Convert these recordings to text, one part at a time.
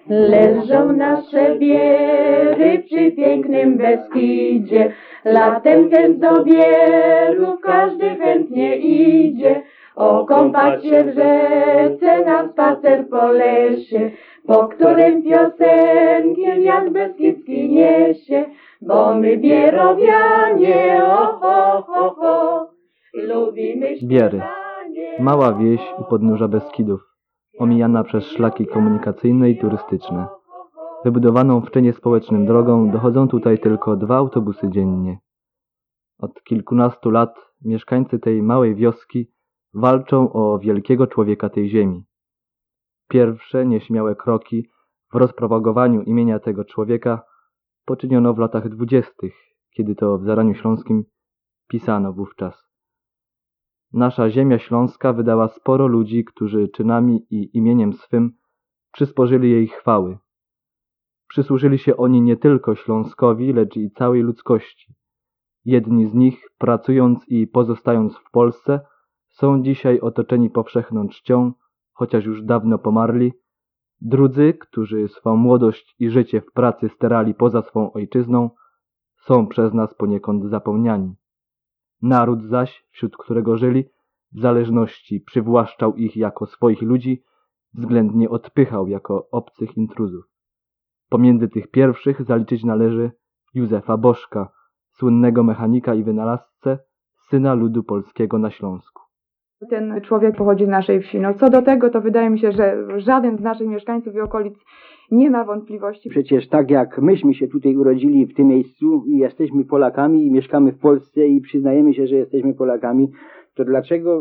Leżą nasze wiery przy pięknym Beskidzie, latem też do Bierów każdy chętnie idzie. Okąpać się w rzece, na spacer po lesie, po którym piosenkiem wiatr beskidzki niesie. Bo my Bierowianie, lubimy Biery. Mała wieś u podnóża Beskidów, omijana przez szlaki komunikacyjne i turystyczne. Wybudowaną w czynie społecznym drogą dochodzą tutaj tylko 2 autobusy dziennie. Od kilkunastu lat mieszkańcy tej małej wioski walczą o wielkiego człowieka tej ziemi. Pierwsze nieśmiałe kroki w rozpropagowaniu imienia tego człowieka poczyniono w latach 20., kiedy to w Zaraniu Śląskim pisano wówczas: nasza ziemia śląska wydała sporo ludzi, którzy czynami i imieniem swym przysporzyli jej chwały. Przysłużyli się oni nie tylko Śląskowi, lecz i całej ludzkości. Jedni z nich, pracując i pozostając w Polsce, są dzisiaj otoczeni powszechną czcią, chociaż już dawno pomarli. Drudzy, którzy swą młodość i życie w pracy sterali poza swą ojczyzną, są przez nas poniekąd zapomniani. Naród zaś, wśród którego żyli, w zależności przywłaszczał ich jako swoich ludzi, względnie odpychał jako obcych intruzów. Pomiędzy tych pierwszych zaliczyć należy Józefa Bożka, słynnego mechanika i wynalazcę, syna ludu polskiego na Śląsku. Ten człowiek pochodzi z naszej wsi. No co do tego, to wydaje mi się, że żaden z naszych mieszkańców i okolic nie ma wątpliwości. Przecież tak jak myśmy się tutaj urodzili w tym miejscu i jesteśmy Polakami i mieszkamy w Polsce i przyznajemy się, że jesteśmy Polakami, to dlaczego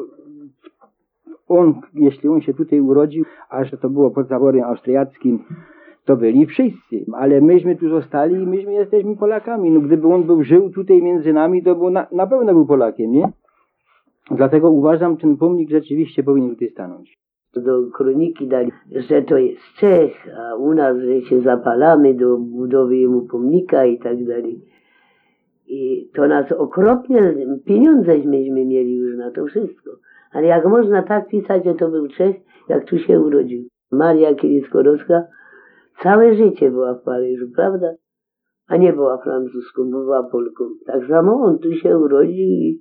on, jeśli on się tutaj urodził, a że to było pod zaborem austriackim, to byli wszyscy, ale myśmy tu zostali i myśmy jesteśmy Polakami. No gdyby on żył tutaj między nami, to był na pewno był Polakiem, nie? Dlatego uważam, że ten pomnik rzeczywiście powinien tutaj stanąć. Do kroniki dali, że to jest Czech, a u nas, że się zapalamy do budowy jemu pomnika i tak dalej. I to nas okropnie, pieniądze myśmy mieli już na to wszystko. Ale jak można tak pisać, że to był Czech, jak tu się urodził. Maria Curie-Skłodowska całe życie była w Paryżu, prawda? A nie była Francuską, była Polką. Tak samo on tu się urodził i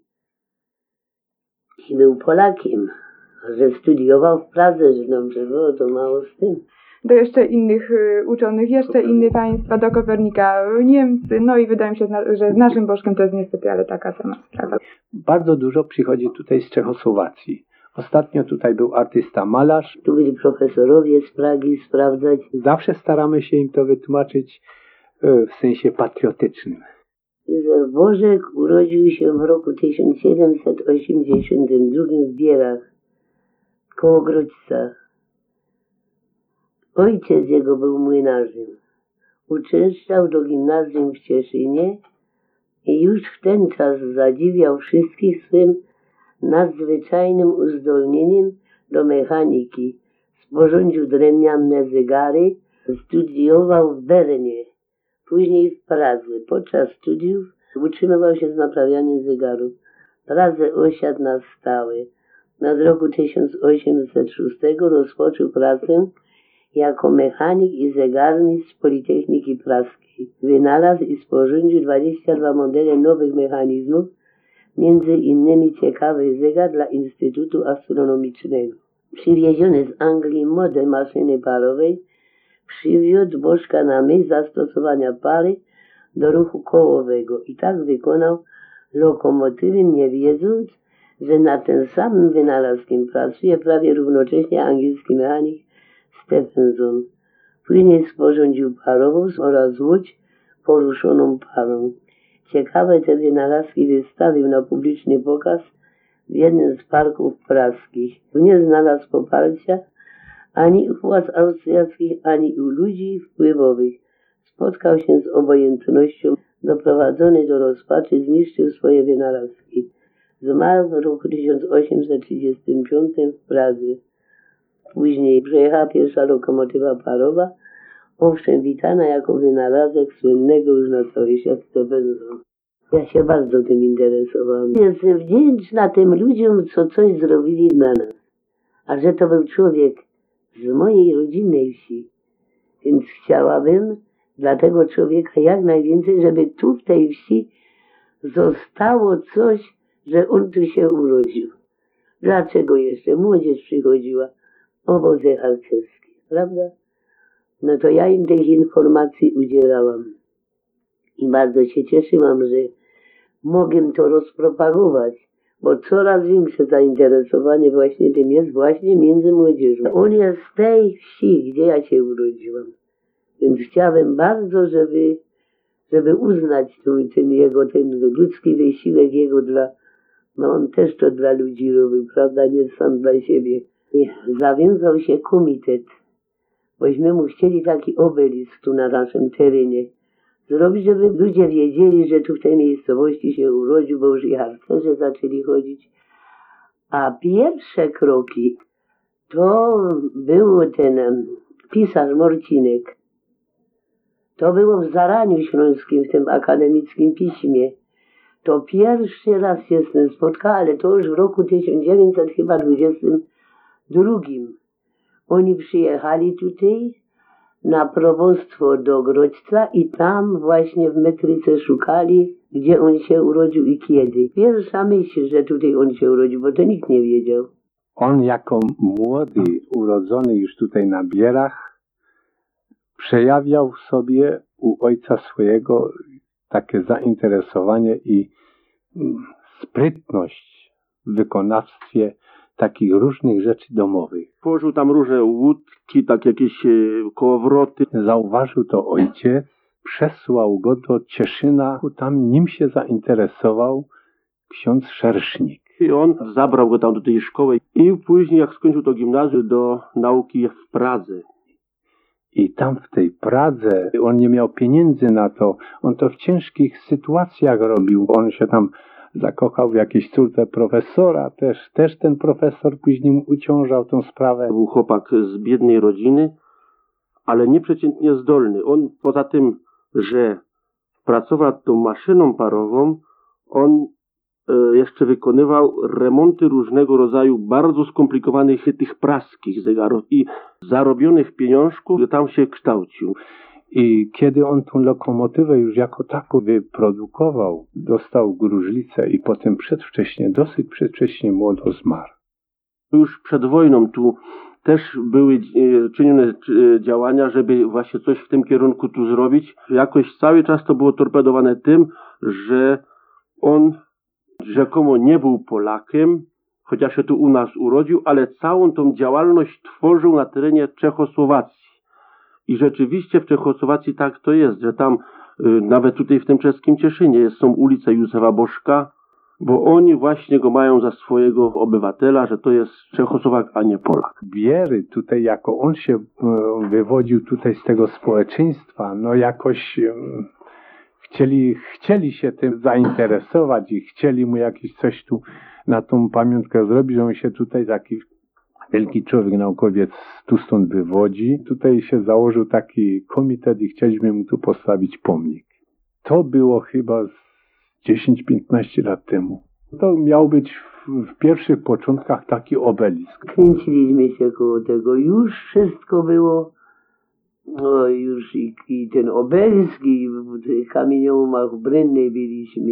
był Polakiem. Że studiował w Pradze, że dobrze było, to mało z tym. Do jeszcze innych uczonych, jeszcze inne państwa, do Kopernika Niemcy, no i wydaje mi się, że z naszym Bożkiem to jest niestety, ale taka sama sprawa. Bardzo dużo przychodzi tutaj z Czechosłowacji. Ostatnio tutaj był artysta malarz. Tu byli profesorowie z Pragi sprawdzać. Zawsze staramy się im to wytłumaczyć w sensie patriotycznym. Józef Bożek urodził się w roku 1782 w Bierach, koło Grodźca. Ojciec jego był młynarzem. Uczęszczał do gimnazjum w Cieszynie i już w ten czas zadziwiał wszystkich swym nadzwyczajnym uzdolnieniem do mechaniki. Sporządził drewniane zegary, studiował w Bernie, później w Pradze. Podczas studiów utrzymywał się z naprawianiem zegarów. W Pradze osiadł na stałe. Nad roku 1806 rozpoczął pracę jako mechanik i zegarmistrz Politechniki Praskiej. Wynalazł i sporządził 22 modele nowych mechanizmów, między innymi ciekawy zegar dla Instytutu Astronomicznego. Przywieziony z Anglii model maszyny parowej przywiódł Bożka na myśl zastosowania pary do ruchu kołowego i tak wykonał lokomotywy, nie wiedząc, że nad tym samym wynalazkiem pracuje prawie równocześnie angielski mechanik Stephenson. Później sporządził parowóz oraz łódź poruszoną parą. Ciekawe te wynalazki wystawił na publiczny pokaz w jednym z parków praskich. Nie znalazł poparcia ani u władz austriackich, ani u ludzi wpływowych. Spotkał się z obojętnością, doprowadzony do rozpaczy, zniszczył swoje wynalazki. Zmarł w roku 1835 w Pradze. Później przejechała pierwsza lokomotywa parowa, owszem witana jako wynalazek słynnego już na cały świat Stephenson. Ja się bardzo tym interesowałam. Jestem wdzięczna tym ludziom, co coś zrobili dla nas. A że to był człowiek z mojej rodzinnej wsi, Więc chciałabym dla tego człowieka jak najwięcej, żeby tu w tej wsi zostało coś, że on tu się urodził. Dlaczego jeszcze młodzież przychodziła? Obozy harcerskie, prawda? No to ja im tych informacji udzielałam. I bardzo się cieszyłam, że mogę to rozpropagować, bo coraz większe zainteresowanie właśnie tym jest właśnie między młodzieżą. On jest z tej wsi, gdzie ja się urodziłam. Więc chciałem bardzo, żeby uznać ten ludzki wysiłek jego no on też to dla ludzi robił, prawda, nie sam dla siebie. I zawiązał się komitet, bośmy mu chcieli taki obelisk tu na naszym terenie zrobić, żeby ludzie wiedzieli, że tu w tej miejscowości się urodził, bo już i harcerze zaczęli chodzić. A pierwsze kroki to był ten pisarz Morcinek. To było w Zaraniu Śląskim, w tym akademickim piśmie. To pierwszy raz się z tym spotkała, ale to już w roku 1922. Oni przyjechali tutaj na probostwo do Grodźca i tam właśnie w metryce szukali, gdzie on się urodził i kiedy. Pierwsza myśl, że tutaj on się urodził, bo to nikt nie wiedział. On jako młody, urodzony już tutaj na Bierach, przejawiał w sobie u ojca swojego takie zainteresowanie i sprytność w wykonawstwie takich różnych rzeczy domowych. Położył tam różne łódki, tak jakieś kołowroty. Zauważył to ojciec, przesłał go do Cieszyna, tam nim się zainteresował ksiądz Szersznik. I on zabrał go tam do tej szkoły i później jak skończył to gimnazjum do nauki w Pradze. I tam w tej Pradze on nie miał pieniędzy na to. On to w ciężkich sytuacjach robił. On się tam zakochał w jakiejś córce profesora. Też ten profesor później mu uciążał tą sprawę. Był chłopak z biednej rodziny, ale nieprzeciętnie zdolny. On poza tym, że pracował tą maszyną parową, on jeszcze wykonywał remonty różnego rodzaju bardzo skomplikowanych tych praskich zegarów i zarobionych pieniążków tam się kształcił. I kiedy on tą lokomotywę już jako taką wyprodukował, dostał gruźlicę i potem dosyć przedwcześnie młodo zmarł. Już przed wojną tu też były czynione działania, żeby właśnie coś w tym kierunku tu zrobić. Jakoś cały czas to było torpedowane tym, że on rzekomo nie był Polakiem, chociaż się tu u nas urodził, ale całą tą działalność tworzył na terenie Czechosłowacji. I rzeczywiście w Czechosłowacji tak to jest, że tam nawet tutaj w tym czeskim Cieszynie są ulice Józefa Bożka, bo oni właśnie go mają za swojego obywatela, że to jest Czechosłowak, a nie Polak. Biery tutaj, jako on się wywodził tutaj z tego społeczeństwa, no jakoś chcieli się tym zainteresować i chcieli mu jakieś coś tu na tą pamiątkę zrobić, że on się tutaj taki wielki człowiek, naukowiec tu stąd wywodzi. Tutaj się założył taki komitet i chcieliśmy mu tu postawić pomnik. To było chyba 10-15 lat temu. To miał być w pierwszych początkach taki obelisk. Kręciliśmy się koło tego. Już wszystko było. No już i ten obelisk, i w kamieniołomach w Brynnej byliśmy.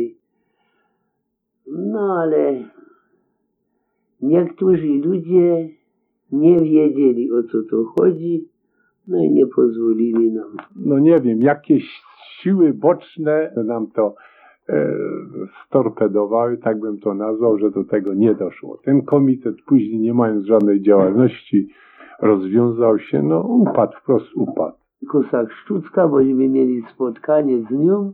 No ale niektórzy ludzie nie wiedzieli, o co to chodzi, no i nie pozwolili nam. No nie wiem, jakieś siły boczne nam to storpedowały, tak bym to nazwał, że do tego nie doszło. Ten komitet później, nie mając żadnej działalności, rozwiązał się, no wprost upadł. Kosak Szczucka, bośmy mieli spotkanie z nią,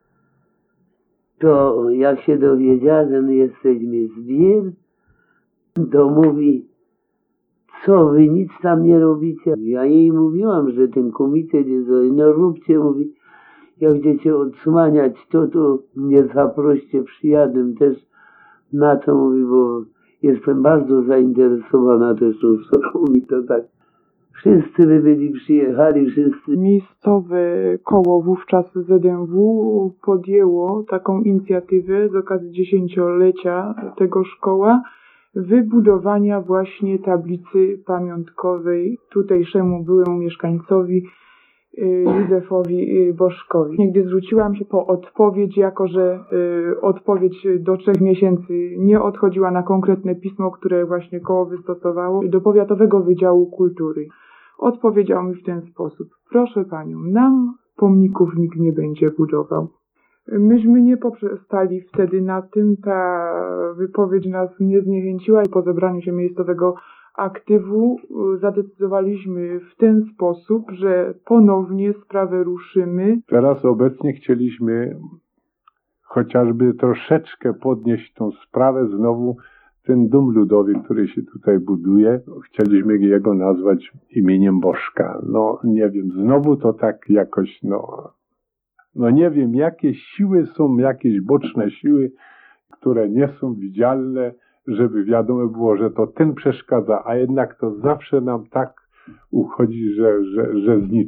to jak się dowiedziała, że my jesteśmy z Bier, to mówi, co wy nic tam nie robicie? Ja jej mówiłam, że ten komitet jest, no róbcie, mówi, jak będziecie odsłaniać to mnie zaproście, przyjadę też na to, mówi, bo jestem bardzo zainteresowana też tą sprawą, mówi, to tak. Wszyscy by byli przyjechali, wszyscy. Miejscowe koło wówczas ZMW podjęło taką inicjatywę z okazji 10-lecia tego szkoła wybudowania właśnie tablicy pamiątkowej tutejszemu byłemu mieszkańcowi Józefowi Bożkowi. Nigdy zwróciłam się po odpowiedź, jako że odpowiedź do 3 miesięcy nie odchodziła na konkretne pismo, które właśnie koło wystosowało do Powiatowego Wydziału Kultury. Odpowiedział mi w ten sposób: proszę panią, nam pomników nikt nie będzie budował. Myśmy nie poprzestali wtedy na tym, ta wypowiedź nas nie zniechęciła i po zebraniu się miejscowego aktywu zadecydowaliśmy w ten sposób, że ponownie sprawę ruszymy. Teraz obecnie chcieliśmy chociażby troszeczkę podnieść tą sprawę znowu. Ten dom ludowy, który się tutaj buduje, chcieliśmy jego nazwać imieniem Bożka. No nie wiem, znowu to tak jakoś, no nie wiem, jakie siły są, jakieś boczne siły, które nie są widzialne, żeby wiadomo było, że to ten przeszkadza, a jednak to zawsze nam tak uchodzi, że z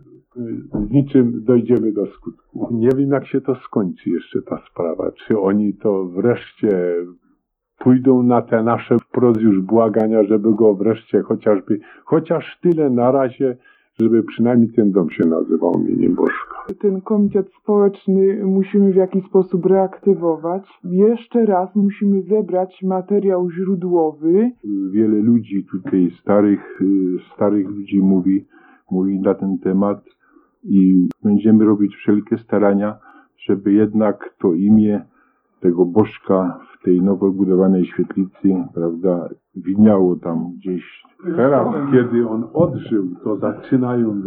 niczym dojdziemy do skutku. Nie wiem, jak się to skończy jeszcze ta sprawa. Czy oni to wreszcie pójdą na te nasze wprost już błagania, żeby go wreszcie chociaż tyle na razie, żeby przynajmniej ten dom się nazywał imieniem Bożka. Ten komitet społeczny musimy w jakiś sposób reaktywować. Jeszcze raz musimy zebrać materiał źródłowy. Wiele ludzi tutaj, starych ludzi mówi na ten temat i będziemy robić wszelkie starania, żeby jednak to imię tego Bożka w tej nowo budowanej świetlicy, prawda, widniało tam gdzieś. Teraz, kiedy on odżył, to zaczynają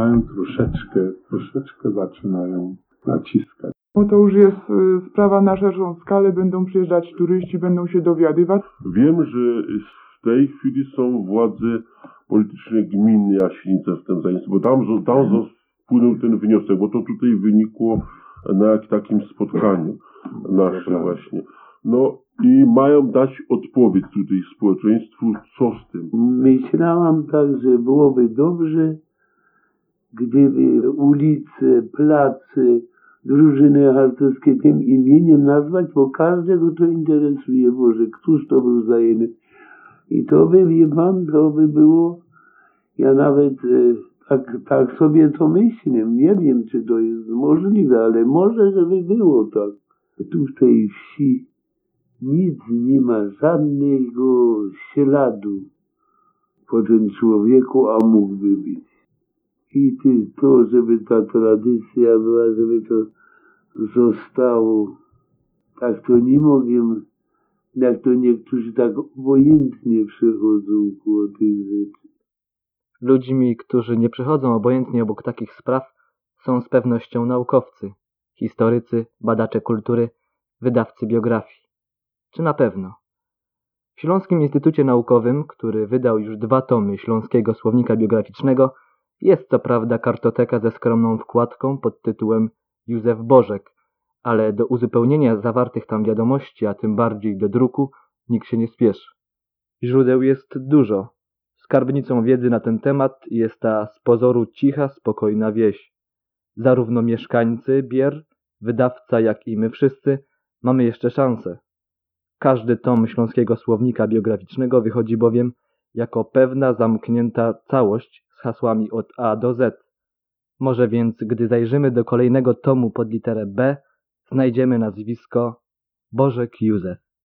troszeczkę zaczynają naciskać. Bo to już jest sprawa na szerszą skalę, będą przyjeżdżać turyści, będą się dowiadywać. Wiem, że w tej chwili są władze polityczne gminy Jasienica z tym zainteresowane, bo tam wpłynął ten wniosek, bo to tutaj wynikło na takim spotkaniu naszym właśnie. No i mają dać odpowiedź tutaj społeczeństwu, co z tym. Myślałam tak, że byłoby dobrze, gdyby ulice, place, drużyny harcerskie tym imieniem nazwać, bo każdego to interesuje, Boże, któż to był zajęty. I to by, wie pan, to by było, ja nawet tak sobie to myślę, nie wiem, czy to jest możliwe, ale może, żeby było tak. Tu w tej wsi nic nie ma, żadnego śladu po tym człowieku, a mógłby być. I to, żeby ta tradycja była, żeby to zostało. Tak to nie mogę, jak to niektórzy tak obojętnie przechodzą koło tych rzeczy. Ludźmi, którzy nie przechodzą obojętnie obok takich spraw, są z pewnością naukowcy, historycy, badacze kultury, wydawcy biografii. Czy na pewno? W Śląskim Instytucie Naukowym, który wydał już 2 tomy Śląskiego Słownika Biograficznego, jest co prawda kartoteka ze skromną wkładką pod tytułem Józef Bożek, ale do uzupełnienia zawartych tam wiadomości, a tym bardziej do druku, nikt się nie spieszy. Źródeł jest dużo. Skarbnicą wiedzy na ten temat jest ta z pozoru cicha, spokojna wieś. Zarówno mieszkańcy Bier, wydawca, jak i my wszyscy mamy jeszcze szansę. Każdy tom Śląskiego Słownika Biograficznego wychodzi bowiem jako pewna zamknięta całość z hasłami od A do Z. Może więc, gdy zajrzymy do kolejnego tomu pod literę B, znajdziemy nazwisko Bożek Józef.